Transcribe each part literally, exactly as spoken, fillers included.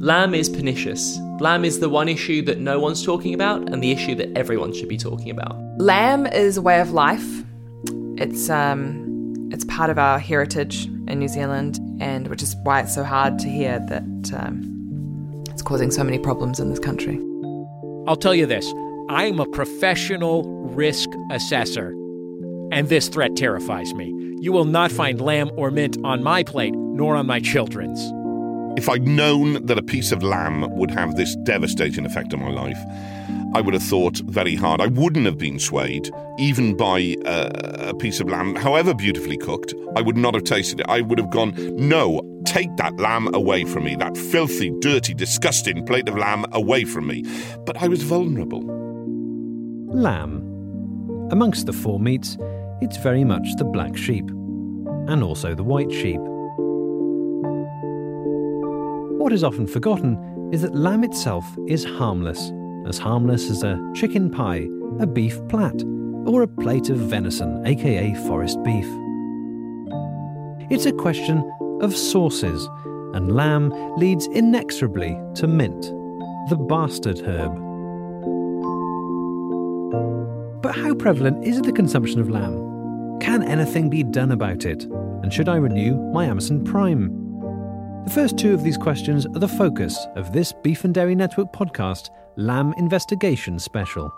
Lamb is pernicious. Lamb is the one issue that no one's talking about and the issue that everyone should be talking about. Lamb is a way of life. It's um, it's part of our heritage in New Zealand, and which is why it's so hard to hear that um, it's causing so many problems in this country. I'll tell you this. I'm a professional risk assessor, and this threat terrifies me. You will not find lamb or mint on my plate, nor on my children's. If I'd known that a piece of lamb would have this devastating effect on my life, I would have thought very hard. I wouldn't have been swayed, even by uh, a piece of lamb, however beautifully cooked. I would not have tasted it. I would have gone, no, take that lamb away from me, that filthy, dirty, disgusting plate of lamb away from me. But I was vulnerable. Lamb. Amongst the four meats, it's very much the black sheep, and also the white sheep. What is often forgotten is that lamb itself is harmless, as harmless as a chicken pie, a beef plat, or a plate of venison, aka forest beef. It's a question of sauces, and lamb leads inexorably to mint, the bastard herb. But how prevalent is the consumption of lamb? Can anything be done about it? And should I renew my Amazon Prime? The first two of these questions are the focus of this Beef and Dairy Network podcast, Lamb Investigation Special.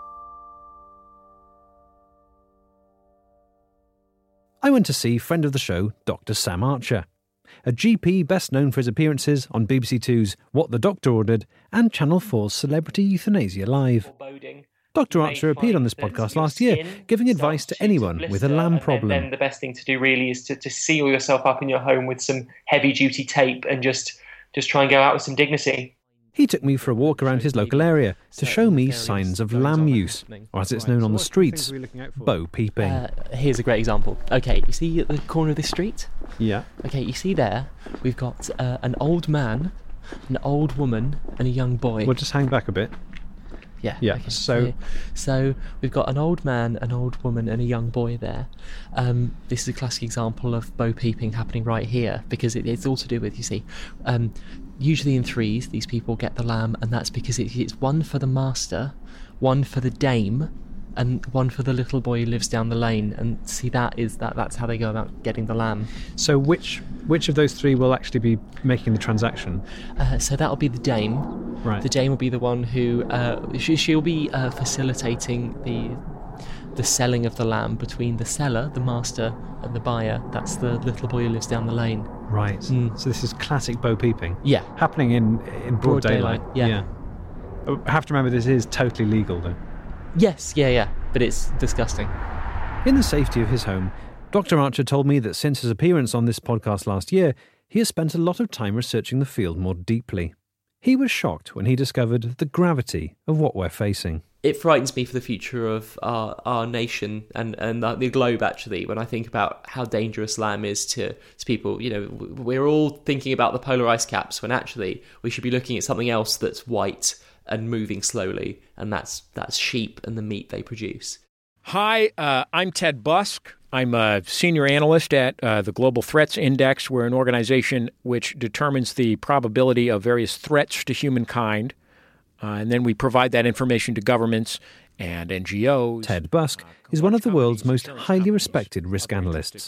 I went to see friend of the show, Doctor Sam Archer, a G P best known for his appearances on B B C Two's What the Doctor Ordered and Channel four's Celebrity Euthanasia Live. Doctor Archer appeared on this podcast last year, giving advice to anyone with a lamb problem. And then the best thing to do really is to, to seal yourself up in your home with some heavy-duty tape and just, just try and go out with some dignity. He took me for a walk around his local area to show me signs of lamb use, or as it's known on the streets, bow peeping. Uh, here's a great example. Okay, you see at the corner of this street? Yeah. Okay, you see there, we've got uh, an old man, an old woman, and a young boy. We'll just hang back a bit. Yeah. Yeah. Okay. So, so we've got an old man, an old woman, and a young boy there. Um, this is a classic example of bow peeping happening right here because it, it's all to do with, you see, um, usually in threes these people get the lamb, and that's because it, it's one for the master, one for the dame, and one for the little boy who lives down the lane. And see, that is that that's how they go about getting the lamb. So which which of those three will actually be making the transaction? Uh, so that'll be the dame. Right. The dame will be the one who uh, she, she'll be uh, facilitating the the selling of the lamb between the seller, the master, and the buyer. That's the little boy who lives down the lane. Right. Mm. So this is classic bow peeping. Yeah. Happening in in broad, Broad daylight, yeah. yeah. I have to remember this is totally legal though. Yes, yeah, yeah, but it's disgusting. In the safety of his home, Doctor Archer told me that since his appearance on this podcast last year, he has spent a lot of time researching the field more deeply. He was shocked when he discovered the gravity of what we're facing. It frightens me for the future of our, our nation and, and the globe, actually, when I think about how dangerous lamb is to, to people. You know, we're all thinking about the polar ice caps when actually we should be looking at something else that's white and moving slowly, and that's that's sheep and the meat they produce. Hi, uh, I'm Ted Busk. I'm a senior analyst at uh, the Global Threats Index. We're an organization which determines the probability of various threats to humankind, uh, and then we provide that information to governments and N G Os. Ted Busk uh, is one of the world's most highly respected risk analysts.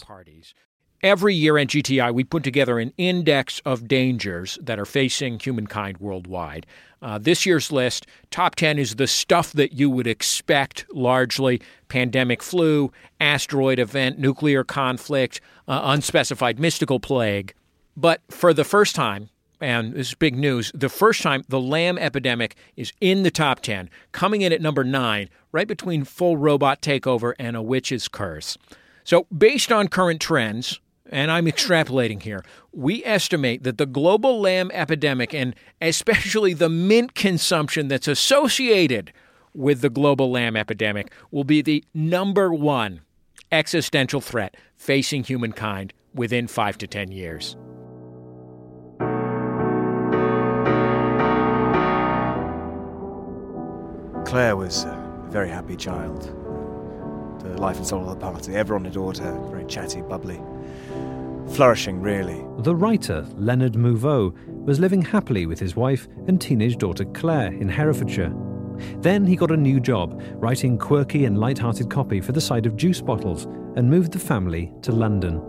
Every year at G T I, we put together an index of dangers that are facing humankind worldwide. Uh, this year's list, top ten, is the stuff that you would expect largely: pandemic flu, asteroid event, nuclear conflict, uh, unspecified mystical plague. But for the first time, and this is big news, the first time the lamb epidemic is in the top ten, coming in at number nine, right between full robot takeover and a witch's curse. So based on current trends, and I'm extrapolating here, we estimate that the global lamb epidemic, and especially the mint consumption that's associated with the global lamb epidemic, will be the number one existential threat facing humankind within five to ten years. Claire was a very happy child, the life and soul of the party. Everyone adored her, very chatty, bubbly. Flourishing, really. The writer, Leonard Mouveau, was living happily with his wife and teenage daughter Claire in Herefordshire. Then he got a new job, writing quirky and light-hearted copy for the side of juice bottles, and moved the family to London.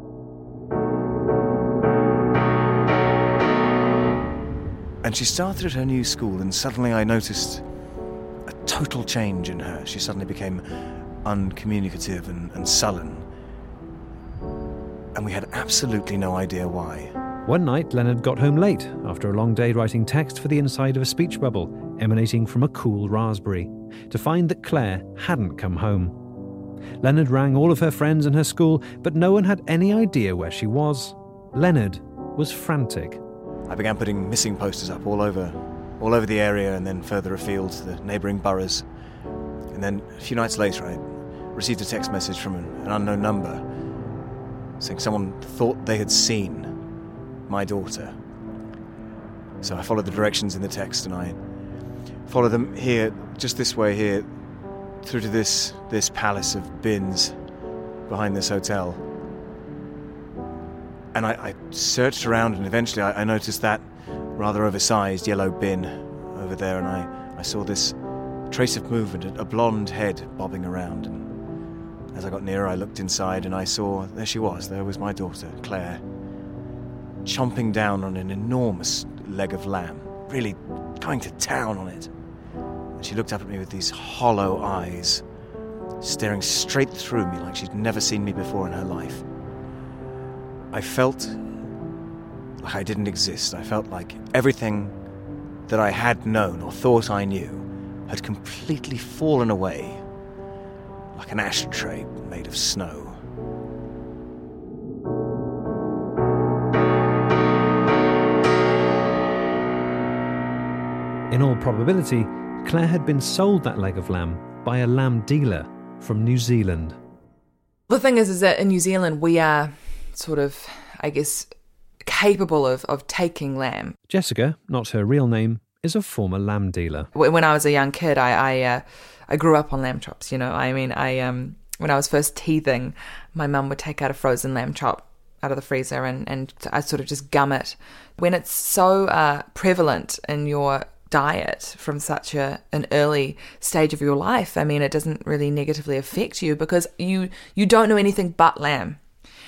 And she started at her new school, and suddenly I noticed a total change in her. She suddenly became uncommunicative and, and sullen. And we had absolutely no idea why. One night, Leonard got home late after a long day writing text for the inside of a speech bubble emanating from a cool raspberry, to find that Claire hadn't come home. Leonard rang all of her friends and her school, but no one had any idea where she was. Leonard was frantic. I began putting missing posters up all over, all over the area, and then further afield to the neighbouring boroughs. And then a few nights later, I received a text message from an, an unknown number saying someone thought they had seen my daughter. So I followed the directions in the text, and I followed them here, just this way here, through to this this palace of bins behind this hotel. And I, I searched around, and eventually I, I noticed that rather oversized yellow bin over there, and I, I saw this trace of movement, a blonde head bobbing around. And as I got nearer, I looked inside, and I saw, there she was, there was my daughter, Claire, chomping down on an enormous leg of lamb, really going to town on it. And she looked up at me with these hollow eyes, staring straight through me like she'd never seen me before in her life. I felt like I didn't exist. I felt like everything that I had known or thought I knew had completely fallen away, like an ashtray made of snow. In all probability, Claire had been sold that leg of lamb by a lamb dealer from New Zealand. The thing is, is that in New Zealand, we are sort of, I guess, capable of, of taking lamb. Jessica, not her real name, is a former lamb dealer. When I was a young kid, I I, uh, I grew up on lamb chops, you know. I mean, I um when I was first teething, my mum would take out a frozen lamb chop out of the freezer, and, and I'd sort of just gum it. When it's so uh, prevalent in your diet from such a an early stage of your life, I mean, it doesn't really negatively affect you because you you don't know anything but lamb.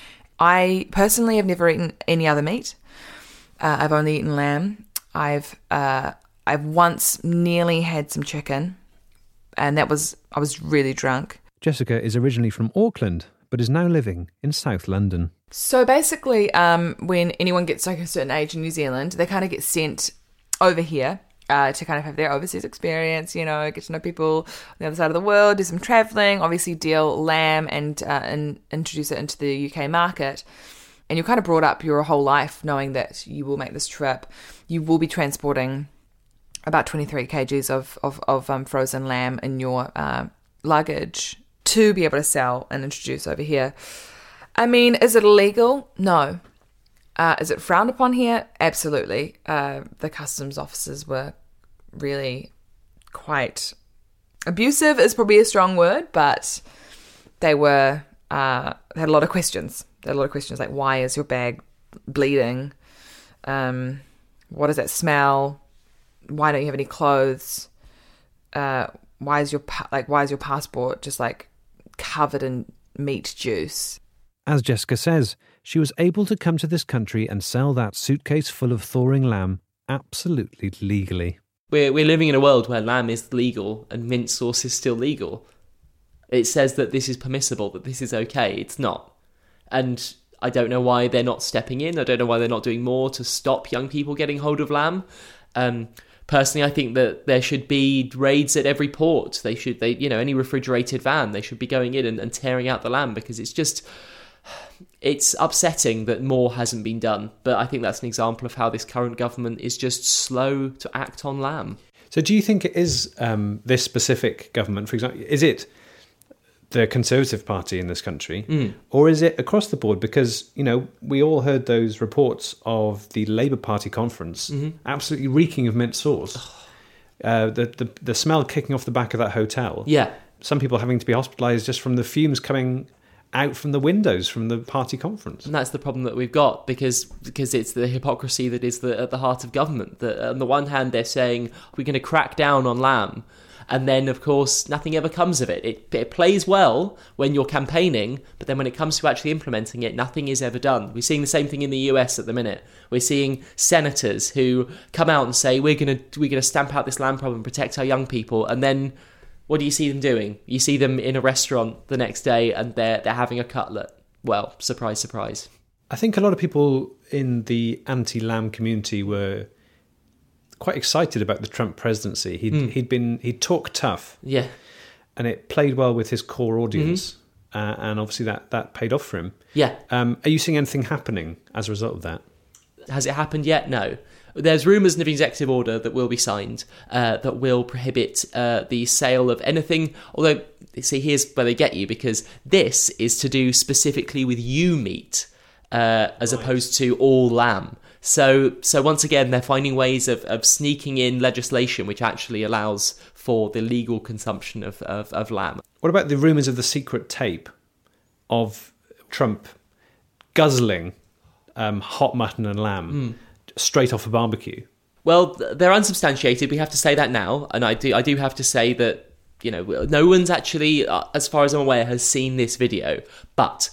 I personally have never eaten any other meat. Uh, I've only eaten lamb. I've uh, I've once nearly had some chicken, and that was I was really drunk. Jessica is originally from Auckland, but is now living in South London. So basically, um, when anyone gets like a certain age in New Zealand, they kind of get sent over here uh, to kind of have their overseas experience, you know, get to know people on the other side of the world, do some travelling, obviously deal lamb and, uh, and introduce it into the U K market. And you're kind of brought up your whole life knowing that you will make this trip. You will be transporting about twenty-three kilograms of, of, of um, frozen lamb in your uh, luggage to be able to sell and introduce over here. I mean, is it illegal? No. Uh, is it frowned upon here? Absolutely. Uh, the customs officers were really quite abusive is probably a strong word, but they were, uh, they had a lot of questions. They had a lot of questions like, why is your bag bleeding? Um, what does that smell? Why don't you have any clothes? Uh, why is your, pa- like, why is your passport just like covered in meat juice? As Jessica says, she was able to come to this country and sell that suitcase full of thawing lamb absolutely legally. We're, we're living in a world where lamb is legal and mint sauce is still legal. It says that this is permissible, that this is okay. It's not. And I don't know why they're not stepping in. I don't know why they're not doing more to stop young people getting hold of lamb. Um, personally, I think that there should be raids at every port. They should, they, you know, any refrigerated van, they should be going in and, and tearing out the lamb, because it's just... It's upsetting that more hasn't been done, but I think that's an example of how this current government is just slow to act on lamb. So do you think it is um, this specific government, for example, is it the Conservative Party in this country, mm. or is it across the board? Because, you know, we all heard those reports of the Labour Party conference, mm-hmm. absolutely reeking of mint sauce. uh, the, the, the smell kicking off the back of that hotel. Yeah. Some people having to be hospitalised just from the fumes coming out from the windows from the party conference. And that's the problem that we've got, because because it's the hypocrisy that is the, at the heart of government. That on the one hand, they're saying we're going to crack down on lamb, and then, of course, nothing ever comes of it. It, it plays well when you're campaigning, but then when it comes to actually implementing it, nothing is ever done. We're seeing the same thing in the U S at the minute. We're seeing senators who come out and say, we're going to we're going to stamp out this lamb problem and protect our young people, and then what do you see them doing? You see them in a restaurant the next day and they're, they're having a cutlet. Well, surprise, surprise. I think a lot of people in the anti-lamb community were quite excited about the Trump presidency. He'd, mm. he'd been he'd talked tough. Yeah. And it played well with his core audience. Mm-hmm. Uh, and obviously that, that paid off for him. Yeah. Um, are you seeing anything happening as a result of that? Has it happened yet? No. There's rumours of an executive order that will be signed uh, that will prohibit uh, the sale of anything. Although, see, here's where they get you, because this is to do specifically with ewe meat uh, as right. opposed to all lamb. So, so once again, they're finding ways of, of sneaking in legislation which actually allows for the legal consumption of, of, of lamb. What about the rumours of the secret tape of Trump guzzling um, hot mutton and lamb? Mm. Straight off a barbecue? Well, they're unsubstantiated. We have to say that now, and I do. I do have to say that, you know, no one's actually, uh, as far as I'm aware, has seen this video. But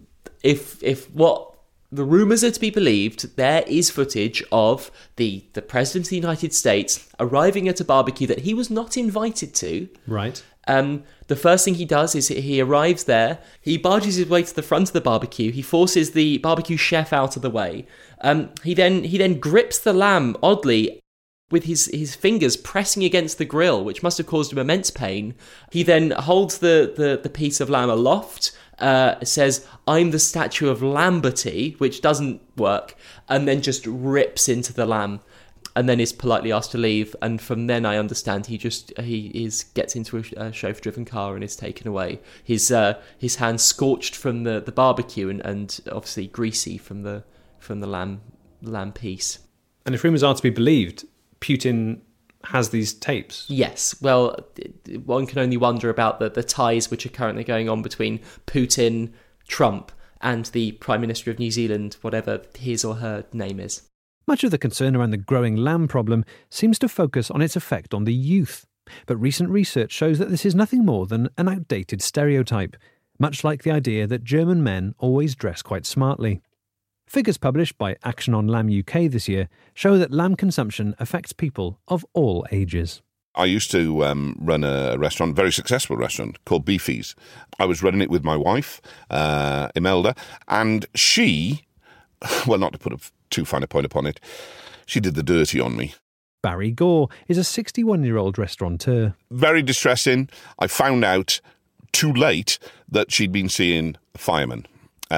if if what the rumours are to be believed, there is footage of the the President of the United States arriving at a barbecue that he was not invited to. Right. Um, the first thing he does is he arrives there, he barges his way to the front of the barbecue, he forces the barbecue chef out of the way. Um, he then he then grips the lamb, oddly, with his, his fingers pressing against the grill, which must have caused him immense pain. He then holds the, the, the piece of lamb aloft, uh, says, "I'm the statue of Lamberty," which doesn't work, and then just rips into the lamb. And then is politely asked to leave, and from then I understand he just he is gets into a, a chauffeur-driven car and is taken away. His uh, his hands scorched from the, the barbecue and, and obviously greasy from the from the lamb lamb piece. And if rumours are to be believed, Putin has these tapes. Yes. Well, one can only wonder about the, the ties which are currently going on between Putin, Trump, and the Prime Minister of New Zealand, whatever his or her name is. Much of the concern around the growing lamb problem seems to focus on its effect on the youth. But recent research shows that this is nothing more than an outdated stereotype, much like the idea that German men always dress quite smartly. Figures published by Action on Lamb U K this year show that lamb consumption affects people of all ages. I used to um, run a restaurant, a very successful restaurant, called Beefies. I was running it with my wife, uh, Imelda, and she, well, not to put a too fine a point upon it, she did the dirty on me. Barry Gore is a sixty-one-year-old restaurateur. Very distressing. I found out too late that she'd been seeing a fireman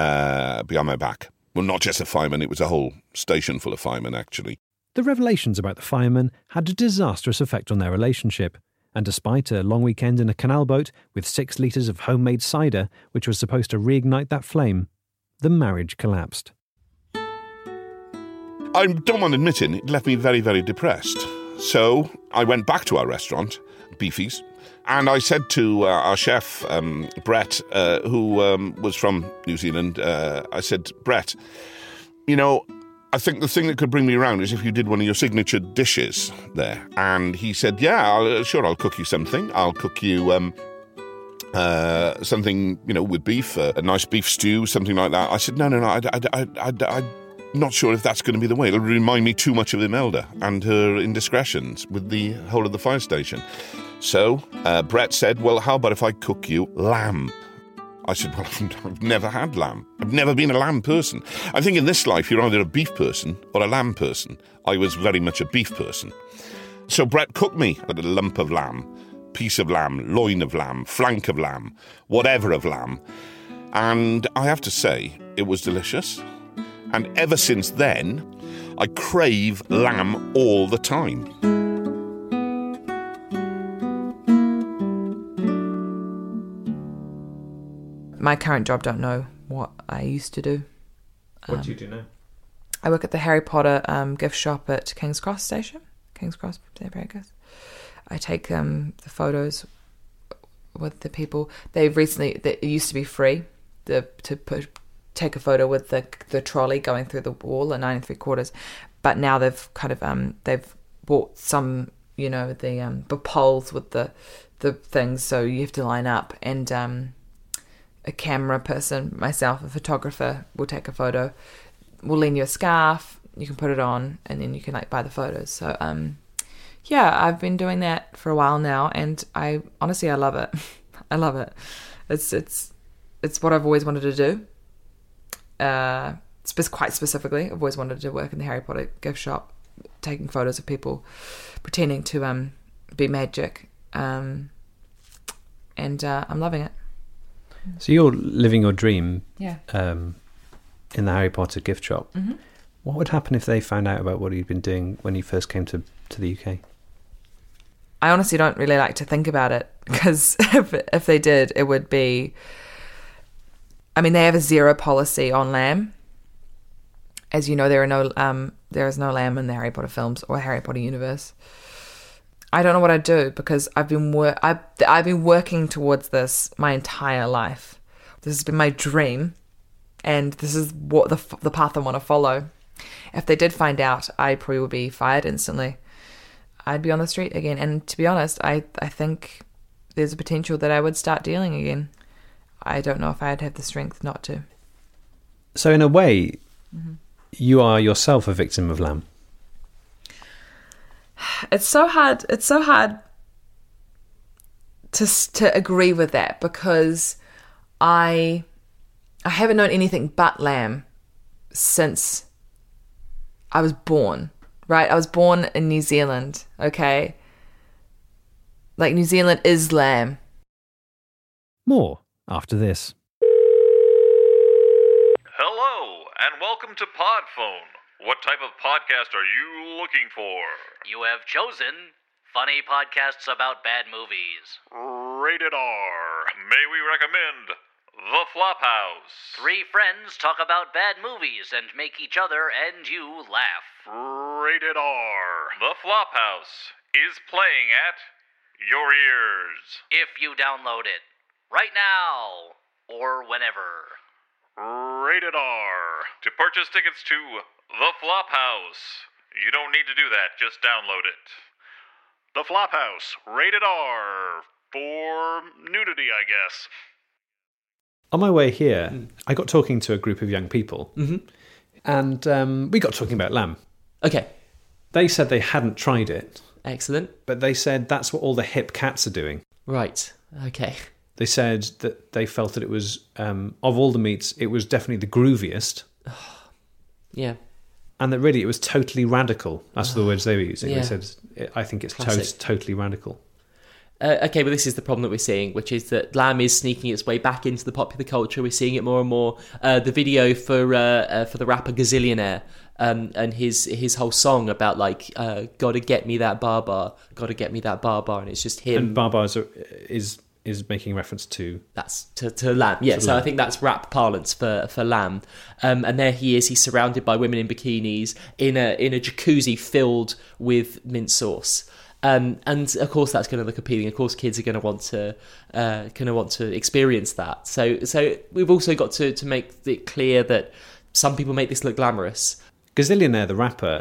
uh, behind my back. Well, not just a fireman, it was a whole station full of firemen, actually. The revelations about the fireman had a disastrous effect on their relationship, and despite a long weekend in a canal boat with six litres of homemade cider, which was supposed to reignite that flame, the marriage collapsed. I don't mind admitting, it left me very, very depressed. So I went back to our restaurant, Beefies, and I said to uh, our chef, um, Brett, uh, who um, was from New Zealand, uh, I said, "Brett, you know, I think the thing that could bring me around is if you did one of your signature dishes there." And he said, "Yeah, I'll, sure, I'll cook you something. I'll cook you um, uh, something, you know, with beef, uh, a nice beef stew, something like that." I said, no, no, no, I, I, I, I, I not sure if that's going to be the way. It'll remind me too much of Imelda and her indiscretions with the whole of the fire station. So uh, Brett said, "Well, how about if I cook you lamb?" I said, "Well, I've never had lamb. I've never been a lamb person. I think in this life you're either a beef person or a lamb person. I was very much a beef person." So Brett cooked me a lump of lamb, piece of lamb, loin of lamb, flank of lamb, whatever of lamb. And I have to say, it was delicious. And ever since then, I crave lamb all the time. My current job don't know what I used to do. What um, do you do now? I work at the Harry Potter um, gift shop at King's Cross Station. King's Cross, there we go. I take um, the photos with the people. They've recently, they, it used to be free. the to push, take a photo with the the trolley going through the wall at nine and three quarters. But now they've kind of um they've bought some, you know, the um the poles with the the things, so you have to line up, and um a camera person, myself, a photographer, will take a photo. We'll lend you a scarf, you can put it on, and then you can like buy the photos. So um yeah, I've been doing that for a while now, and I honestly I love it. I love it. It's it's it's what I've always wanted to do. Uh, spe- quite specifically, I've always wanted to work in the Harry Potter gift shop, taking photos of people pretending to um be magic, um, and uh, I'm loving it. So you're living your dream, Yeah. um, in the Harry Potter gift shop. Mm-hmm. What would happen if they found out about what you'd been doing when you first came to, to the U K? I honestly don't really like to think about it, because if if they did, it would be. I mean, they have a zero policy on lamb. As you know, there are no um, there is no lamb in the Harry Potter films or Harry Potter universe. I don't know what I'd do, because I've been wor- I've, I've been working towards this my entire life. This has been my dream, and this is what the the path I want to follow. If they did find out, I probably would be fired instantly. I'd be on the street again. And to be honest, I, I think there's a potential that I would start dealing again. I don't know if I'd have the strength not to. So in a way, mm-hmm. you are yourself a victim of lamb. It's so hard. It's so hard to to agree with that, because I I haven't known anything but lamb since I was born. Right, I was born in New Zealand, okay? Like, New Zealand is lamb. More after this. Hello, and welcome to Podphone. What type of podcast are you looking for? You have chosen funny podcasts about bad movies. Rated R. May we recommend The Flophouse? Three friends talk about bad movies and make each other and you laugh. Rated R. The Flophouse is playing at your ears. If you download it right now or whenever. Rated R. To purchase tickets to The Flophouse, you don't need to do that, just download it. The Flophouse, rated R. For nudity, I guess. On my way here, mm. I got talking to a group of young people, mm-hmm. and um, we got talking about lamb. Okay. They said they hadn't tried it. Excellent. But they said that's what all the hip cats are doing. Right. Okay. They said that they felt that it was, um, of all the meats, it was definitely the grooviest. Yeah. And that really it was totally radical. That's the words they were using. Yeah. They said, I think it's to- totally radical. Uh, okay, but this is the problem that we're seeing, which is that lamb is sneaking its way back into the popular culture. We're seeing it more and more. Uh, the video for uh, uh, for the rapper Gazillionaire um, and his his whole song about like, uh, gotta get me that bar bar, gotta get me that bar bar, and it's just him. And bar bar is is, is making reference to that's to, to lamb. Yeah, to so lamb. I think that's rap parlance for for lamb. Um, and there he is. He's surrounded by women in bikinis in a in a jacuzzi filled with mint sauce. Um, and of course that's going to look appealing. Of course, kids are going to want to uh, going to want to experience that. So, so we've also got to, to make it clear that some people make this look glamorous. Gazillionaire, the rapper,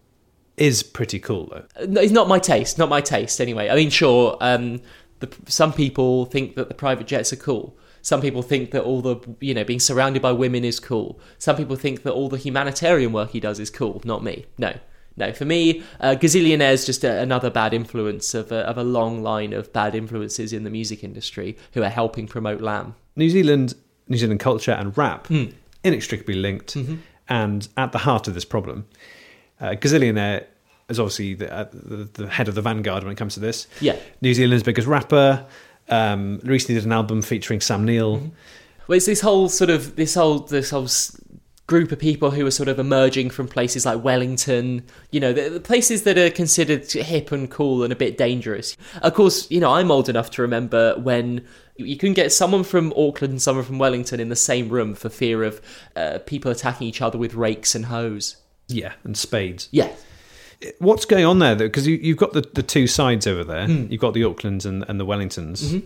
is pretty cool though. No, it's not my taste. Not my taste anyway. I mean, sure. Um, the, some people think that the private jets are cool. Some people think that all the, you know, being surrounded by women is cool. Some people think that all the humanitarian work he does is cool. Not me. No. No, for me, uh, Gazillionaire is just a, another bad influence of a, of a long line of bad influences in the music industry who are helping promote lamb. New Zealand, New Zealand culture and rap, mm. inextricably linked, mm-hmm. and at the heart of this problem. Uh, Gazillionaire is obviously the, uh, the, the head of the vanguard when it comes to this. Yeah. New Zealand's biggest rapper, um, recently did an album featuring Sam Neill. Mm-hmm. Well, it's this whole sort of, this whole, this whole... group of people who are sort of emerging from places like Wellington, you know, the, the places that are considered hip and cool and a bit dangerous. Of course, you know, I'm old enough to remember when you couldn't get someone from Auckland and someone from Wellington in the same room for fear of uh, people attacking each other with rakes and hoes. Yeah, and spades. Yeah. What's going on there, though? Because you, you've got the, the two sides over there. Mm. You've got the Aucklands and, and the Wellingtons. Mm-hmm.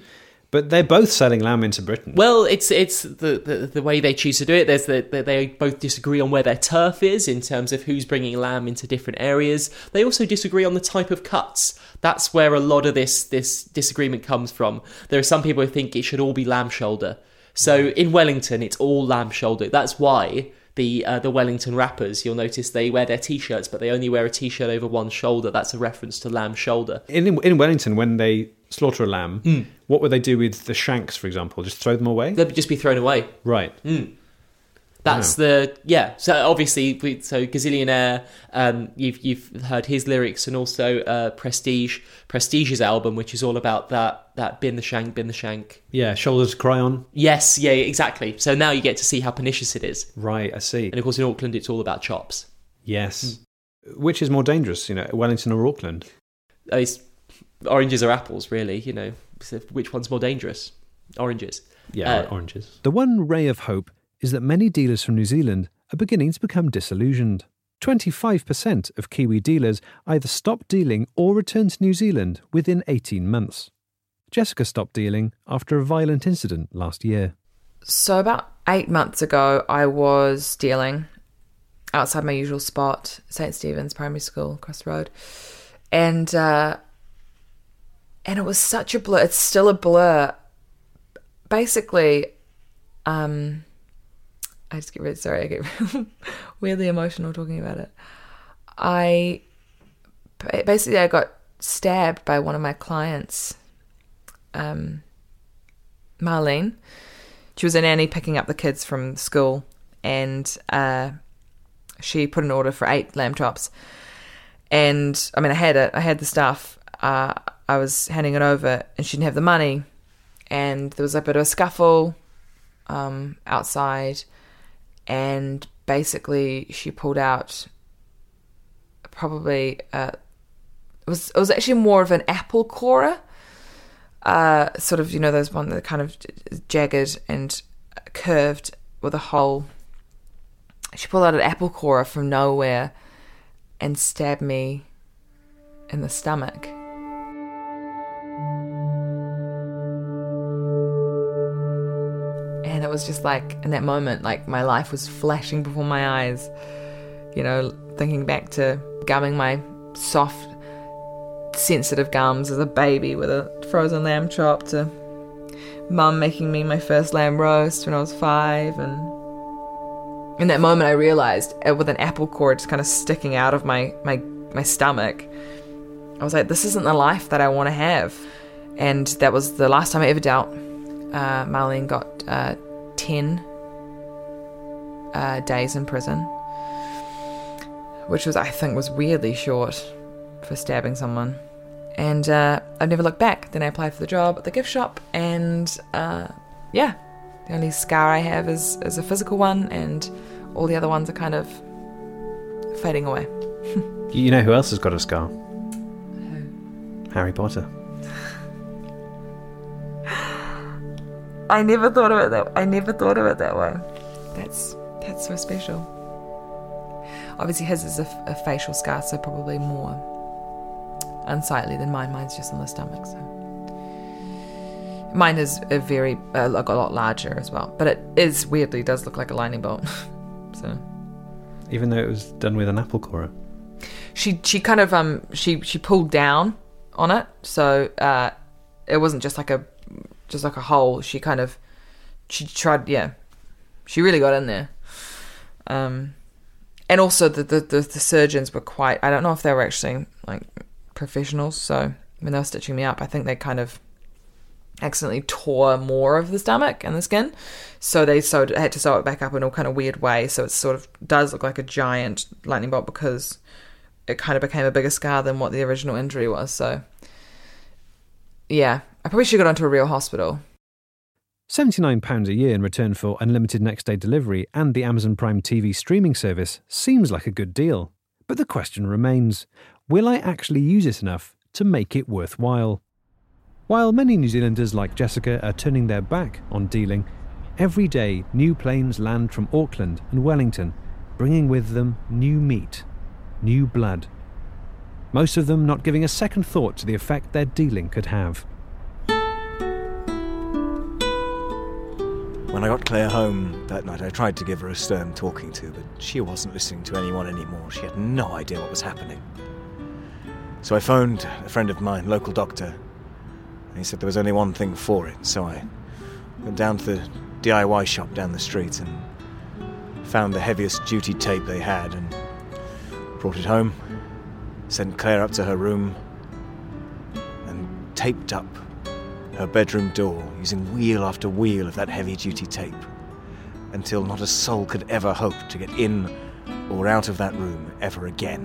But they're both selling lamb into Britain. Well, it's it's the, the, the way they choose to do it. There's the, the, they both disagree on where their turf is in terms of who's bringing lamb into different areas. They also disagree on the type of cuts. That's where a lot of this this disagreement comes from. There are some people who think it should all be lamb shoulder. So in Wellington, it's all lamb shoulder. That's why the uh, the Wellington rappers, you'll notice they wear their T-shirts, but they only wear a T-shirt over one shoulder. That's a reference to lamb shoulder. In in Wellington, when they slaughter a lamb, mm. what would they do with the shanks, for example? Just throw them away? They'd just be thrown away. Right. Mm. That's wow. the yeah. So obviously, we, so Gazillionaire, um, you've you've heard his lyrics, and also uh, Prestige, Prestige's album, which is all about that that bin the shank, bin the shank. Yeah, shoulders to cry on. Yes, yeah, exactly. So now you get to see how pernicious it is. Right, I see. And of course, in Auckland, it's all about chops. Yes. Mm. Which is more dangerous, you know, Wellington or Auckland? It's, oranges or apples, really. You know, so which one's more dangerous? Oranges. Yeah, uh, oranges. The one ray of hope is that many dealers from New Zealand are beginning to become disillusioned. twenty-five percent of Kiwi dealers either stop dealing or return to New Zealand within eighteen months. Jessica stopped dealing after a violent incident last year. So about eight months ago, I was dealing outside my usual spot, Saint Stephen's Primary School, across the road. And, uh, and it was such a blur. It's still a blur. Basically, um... I just get really, sorry, I get weirdly emotional talking about it. I, basically I got stabbed by one of my clients, um, Marlene. She was a nanny picking up the kids from school, and uh, she put an order for eight lamb chops. And, I mean, I had it, I had the stuff, uh, I was handing it over, and she didn't have the money, and there was a bit of a scuffle um, outside. And basically, she pulled out probably uh, it was it was actually more of an apple corer, uh, sort of, you know, those one that are kind of jagged and curved with a hole. She pulled out an apple corer from nowhere and stabbed me in the stomach. And it was just like, in that moment, like my life was flashing before my eyes, you know, thinking back to gumming my soft, sensitive gums as a baby with a frozen lamb chop, to mum making me my first lamb roast when I was five. And in that moment I realised, with an apple core just kind of sticking out of my, my, my stomach, I was like, this isn't the life that I want to have. And that was the last time I ever dealt. Uh, Marlene got uh, ten uh, days in prison, which was, I think, was weirdly short for stabbing someone. And uh, I've never looked back. Then I applied for the job at the gift shop, and uh, yeah, the only scar I have is, is a physical one, and all the other ones are kind of fading away. You know who else has got a scar? Who? Harry Potter. I never thought of it that I never thought of it that way. That's that's so special. Obviously, his is a, a facial scar, so probably more unsightly than mine. Mine's just on the stomach. So mine is a very uh, like a lot larger as well, but it is weirdly does look like a lightning bolt. So even though it was done with an apple corer, she she kind of um she she pulled down on it, so uh, it wasn't just like a. just like a hole. She kind of, she tried, yeah, she really got in there. Um, and also the, the, the, the surgeons were quite, I don't know if they were actually like professionals, so when they were stitching me up, I think they kind of accidentally tore more of the stomach and the skin, so they sewed, had to sew it back up in all kind of weird way, so it sort of does look like a giant lightning bolt because it kind of became a bigger scar than what the original injury was. So yeah, I probably should have gone to a real hospital. seventy-nine pounds a year in return for unlimited next-day delivery and the Amazon Prime T V streaming service seems like a good deal. But the question remains, will I actually use it enough to make it worthwhile? While many New Zealanders like Jessica are turning their back on dealing, every day new planes land from Auckland and Wellington, bringing with them new meat, new blood. Most of them not giving a second thought to the effect their dealing could have. When I got Claire home that night, I tried to give her a stern talking to, but she wasn't listening to anyone anymore. She had no idea what was happening. So I phoned a friend of mine, local doctor, and he said there was only one thing for it. So I went down to the D I Y shop down the street and found the heaviest duty tape they had and brought it home, sent Claire up to her room and taped up her bedroom door using wheel after wheel of that heavy-duty tape until not a soul could ever hope to get in or out of that room ever again.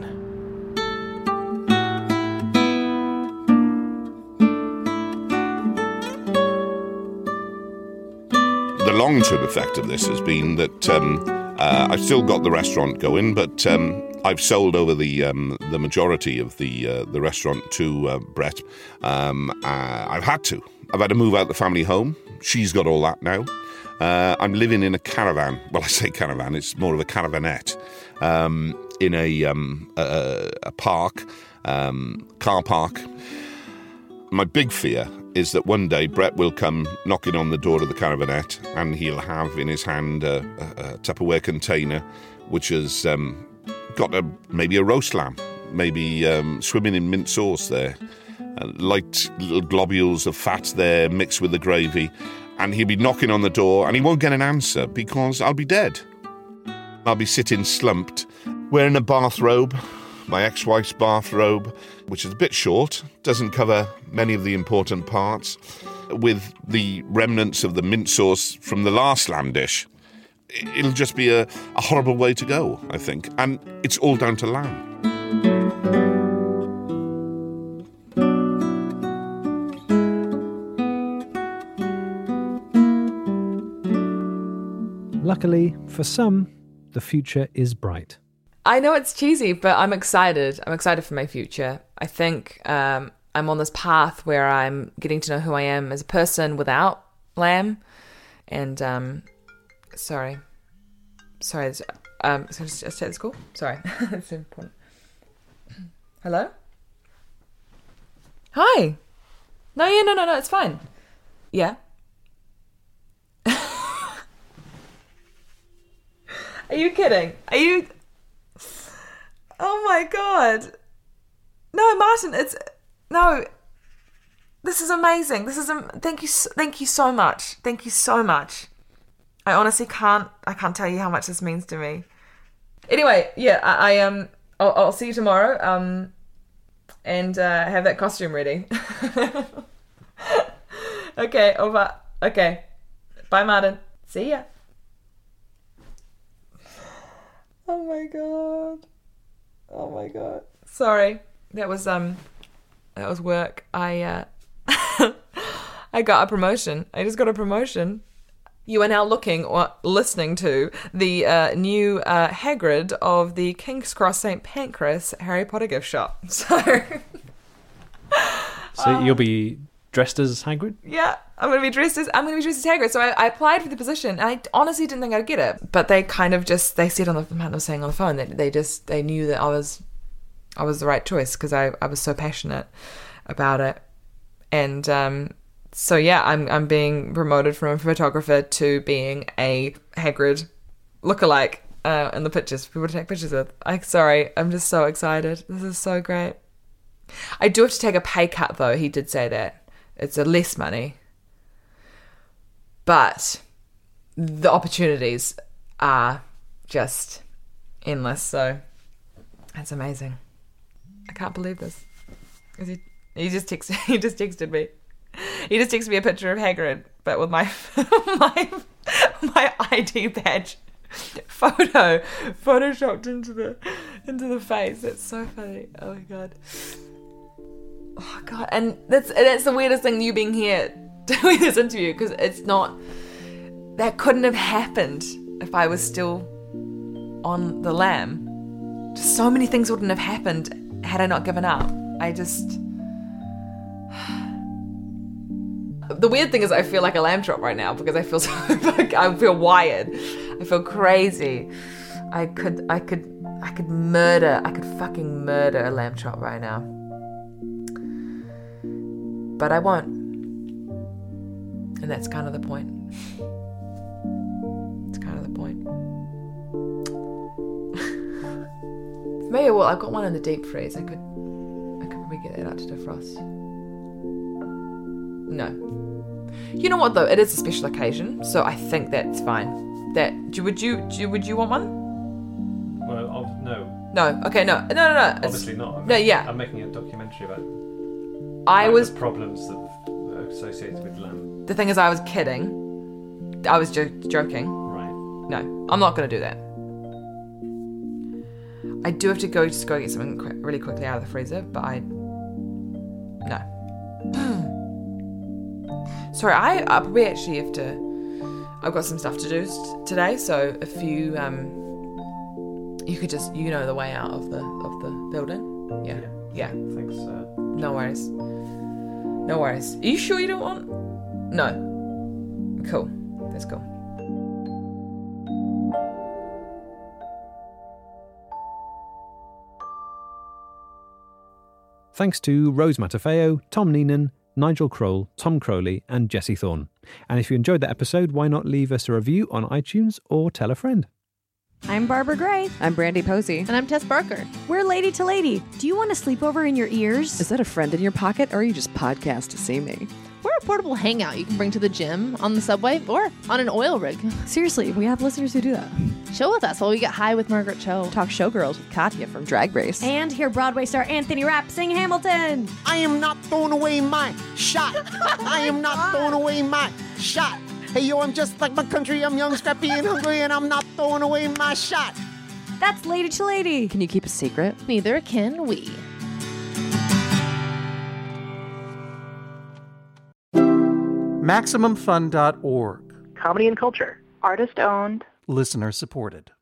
The long-term effect of this has been that um, uh, I've still got the restaurant going, but um, I've sold over the um, the majority of the uh, the restaurant to uh, Brett. Um, uh, I've had to. I've had to move out the family home. She's got all that now. Uh, I'm living in a caravan. Well, I say caravan, it's more of a caravanette. Um, in a, um, a, a park, um, car park. My big fear is that one day Brett will come knocking on the door of the caravanette and he'll have in his hand a, a, a Tupperware container which has um, got a, maybe a roast lamb, maybe um, swimming in mint sauce there. Uh, light little globules of fat there mixed with the gravy, and he'll be knocking on the door and he won't get an answer because I'll be dead. I'll be sitting slumped, wearing a bathrobe, my ex-wife's bathrobe, which is a bit short, doesn't cover many of the important parts, with the remnants of the mint sauce from the last lamb dish. It'll just be a, a horrible way to go, I think, and it's all down to lamb. Luckily, for some, the future is bright. I know it's cheesy, but I'm excited. I'm excited for my future. I think um, I'm on this path where I'm getting to know who I am as a person without lamb. And, um, sorry. Sorry. Um, so just, just take this call? Sorry. That's important. Hello? Hi. No, yeah, no, no, no, it's fine. Yeah. Are you kidding? Are you... Oh my god. No, Martin, it's... No. This is amazing. This is... Am- thank you so, thank you so much. Thank you so much. I honestly can't... I can't tell you how much this means to me. Anyway, yeah, I, I um... I'll, I'll see you tomorrow. Um... And uh, have that costume ready. Okay, over. Okay. Bye, Martin. See ya. Oh my god. Oh my god. Sorry. That was um that was work. I uh I got a promotion. I just got a promotion. You are now looking or listening to the uh, new uh, Hagrid of the King's Cross Saint Pancras Harry Potter gift shop. So So uh, you'll be dressed as Hagrid? Yeah, I'm gonna be dressed as I'm gonna be dressed as Hagrid. So I, I applied for the position, and I honestly didn't think I'd get it. But they kind of just they said on the Matt was saying on the phone that they just they knew that I was I was the right choice because I, I was so passionate about it. And um, so yeah, I'm I'm being promoted from a photographer to being a Hagrid lookalike uh, in the pictures for people to take pictures with. I sorry, I'm just so excited. This is so great. I do have to take a pay cut though. He did say that. It's a less money. But the opportunities are just endless. So that's amazing. I can't believe this. He, he just texted. He just texted me. He just texted me a picture of Hagrid, but with my my my I D badge photo photoshopped into the into the face. It's so funny. Oh my god. Oh god, and that's and that's the weirdest thing. You being here doing this interview because it's not. That couldn't have happened if I was still on the lamb. Just so many things wouldn't have happened had I not given up. I just... The weird thing is I feel like a lamb chop right now because I feel so... I feel wired. I feel crazy. I could... I could... I could murder... I could fucking murder a lamb chop right now. But I won't. And that's kind of the point. That's kind of the point. Maybe, well, I've got one in the deep freeze. I could, I could probably get that out to defrost. No. You know what though? It is a special occasion, so I think that's fine. That would you do, would you want one? Well, I'll, no. No. Okay. No. No. No. No. It's, Obviously not. I'm no. making, Yeah. I'm making a documentary about. I about was the problems that are associated with lamb. The thing is, I was kidding. I was jo- joking. Right. No, I'm not going to do that. I do have to go just go get something qu- really quickly out of the freezer, but I no. Sorry, I, I probably actually have to. I've got some stuff to do t- today, so if you um, you could just you know the way out of the of the building. Yeah, yeah. yeah. Thanks. Uh, no worries. No worries. Are you sure you don't want? No. Cool. That's cool. Thanks to Rose Matafeo, Tom Neenan, Nigel Kroll, Tom Crowley, and Jesse Thorne. And if you enjoyed that episode, why not leave us a review on iTunes or tell a friend? I'm Barbara Gray. I'm Brandy Posey. And I'm Tess Barker. We're Lady to Lady. Do you want to sleep over in your ears? Is that a friend in your pocket, or are you just podcast to see me? We're a portable hangout you can bring to the gym, on the subway, or on an oil rig. Seriously, we have listeners who do that. Chill with us while we get high with Margaret Cho. Talk showgirls with Katya from Drag Race. And hear Broadway star Anthony Rapp sing Hamilton. I am not throwing away my shot. I am not throwing away my shot. Hey, yo, I'm just like my country. I'm young, scrappy, and hungry, and I'm not throwing away my shot. That's Lady to Lady. Can you keep a secret? Neither can we. Maximum Fun dot org. Comedy and culture. Artist owned. Listener supported.